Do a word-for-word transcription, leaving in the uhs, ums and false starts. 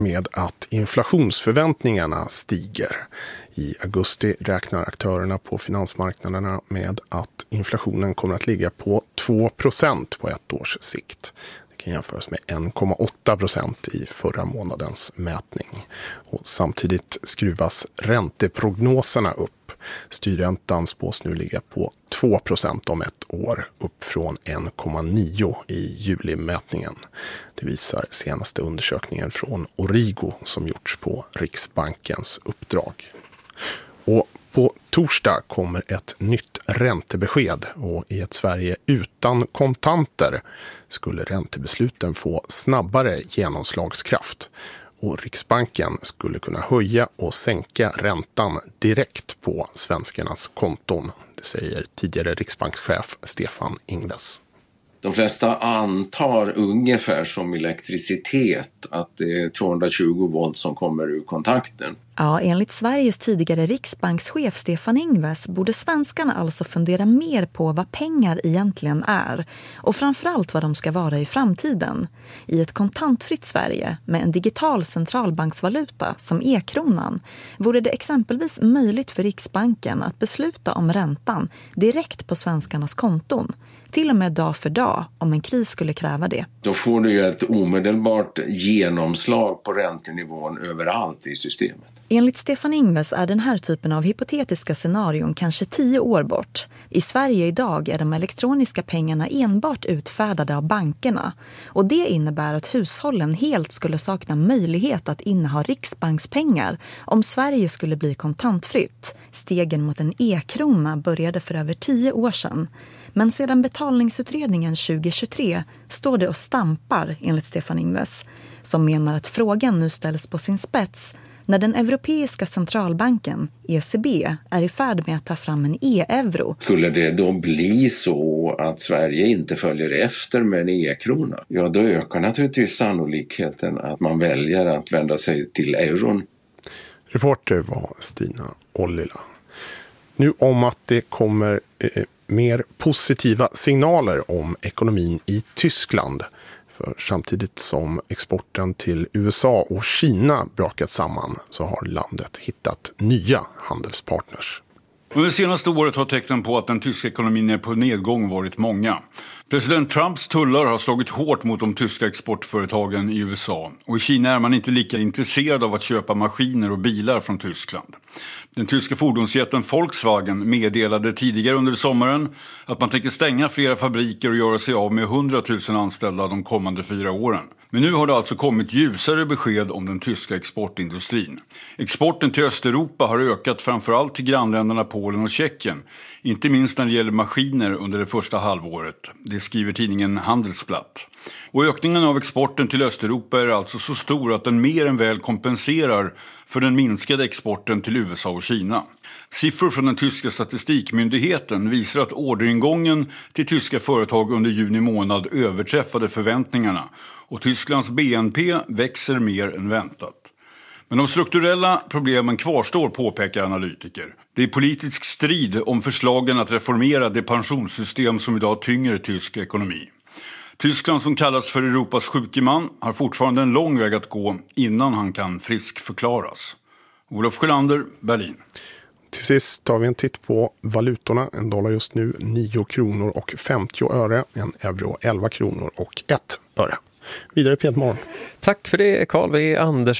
med att inflationsförväntningarna stiger. I augusti räknar aktörerna på finansmarknaderna med att inflationen kommer att ligga på två procent på ett års sikt. Det kan jämföras med en komma åtta procent i förra månadens mätning. Och samtidigt skruvas ränteprognoserna upp. Styrräntan spås nu ligga på två procent om ett år, upp från en komma nio i julimätningen. Det visar senaste undersökningen från Origo som gjorts på Riksbankens uppdrag. Och på torsdag kommer ett nytt räntebesked, och i ett Sverige utan kontanter skulle räntebesluten få snabbare genomslagskraft. Och Riksbanken skulle kunna höja och sänka räntan direkt på svenskarnas konton. Det säger tidigare riksbankschef Stefan Ingves. De flesta antar ungefär som elektricitet att det är tvåhundratjugo volt som kommer ur kontakten. Ja, enligt Sveriges tidigare riksbankschef Stefan Ingves borde svenskarna alltså fundera mer på vad pengar egentligen är och framförallt vad de ska vara i framtiden. I ett kontantfritt Sverige med en digital centralbanksvaluta som e-kronan vore det exempelvis möjligt för Riksbanken att besluta om räntan direkt på svenskarnas konton. Till och med dag för dag om en kris skulle kräva det. Då får du ju ett omedelbart genomslag på räntenivån överallt i systemet. Enligt Stefan Ingves är den här typen av hypotetiska scenarion kanske tio år bort. I Sverige idag är de elektroniska pengarna enbart utfärdade av bankerna. Och det innebär att hushållen helt skulle sakna möjlighet att inneha riksbankspengar om Sverige skulle bli kontantfritt. Stegen mot en e-krona började för över tio år sedan. Men sedan betalningsutredningen tjugohundratjugotre står det och stampar enligt Stefan Ingves, som menar att frågan nu ställs på sin spets när den europeiska centralbanken, E C B, är i färd med att ta fram en e-euro. Skulle det då bli så att Sverige inte följer efter med en e-krona, ja då ökar naturligtvis sannolikheten att man väljer att vända sig till euron. Reporter var Stina Ollila. Nu om att det kommer eh, mer positiva signaler om ekonomin i Tyskland. För samtidigt som exporten till U S A och Kina brakat samman så har landet hittat nya handelspartners. Under det senaste året har tecknen på att den tyska ekonomin är på nedgång varit många. President Trumps tullar har slagit hårt mot de tyska exportföretagen i U S A. Och i Kina är man inte lika intresserad av att köpa maskiner och bilar från Tyskland. Den tyska fordonsjätten Volkswagen meddelade tidigare under sommaren att man tänker stänga flera fabriker och göra sig av med hundratusen anställda de kommande fyra åren. Men nu har det alltså kommit ljusare besked om den tyska exportindustrin. Exporten till Östeuropa har ökat framförallt till grannländerna Polen och Tjeckien. Inte minst när det gäller maskiner under det första halvåret. Det skriver tidningen Handelsblatt. Och ökningen av exporten till Östeuropa är alltså så stor att den mer än väl kompenserar för den minskade exporten till U S A och Kina. Siffror från den tyska statistikmyndigheten visar att orderingången till tyska företag under juni månad överträffade förväntningarna och Tysklands B N P växer mer än väntat. Men de strukturella problemen kvarstår, påpekar analytiker. Det är politisk strid om förslagen att reformera det pensionssystem som idag tynger tysk ekonomi. Tyskland, som kallas för Europas sjukeman, har fortfarande en lång väg att gå innan han kan friskförklaras. Olof Sjölander, Berlin. Till sist tar vi en titt på valutorna. En dollar just nu nio kronor och femtio öre. En euro elva kronor och ett öre. Vidare Peter Morgon. Tack för det, Carl W. Anders.